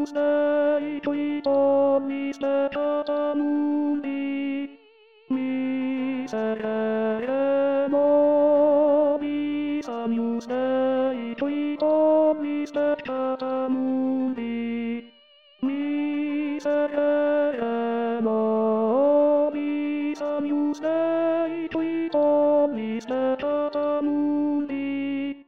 sei tuo mi spetta mundi miserere nobis agnus Dei tuo mi spetta mundi miserere nobis agnus Dei tuo mi spetta mundi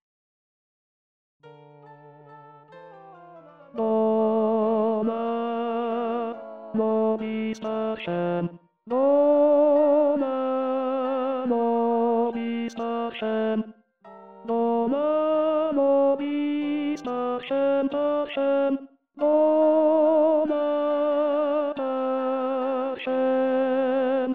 Dona nobis pacem, dona nobis pacem, dona nobis pacem, pacem, dona pacem.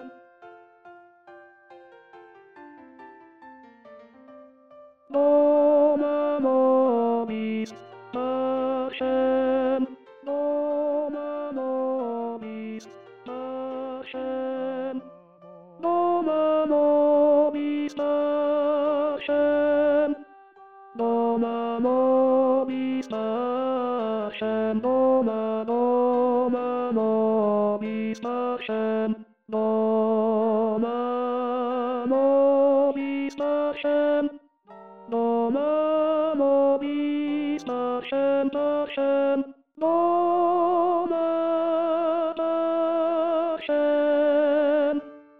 Dona nobis pacem, dona nobis pacem, dona nobis pacem, dona nobis pacem, dona nobis pacem, dona nobis pacem. Dona nobis pacem, pacem, dona pacem.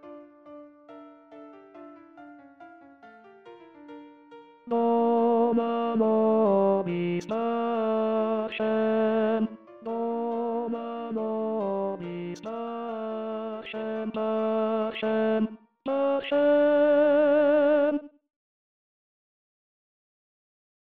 Dona nobis pacem, dona nobis pacem, pacem, pacem.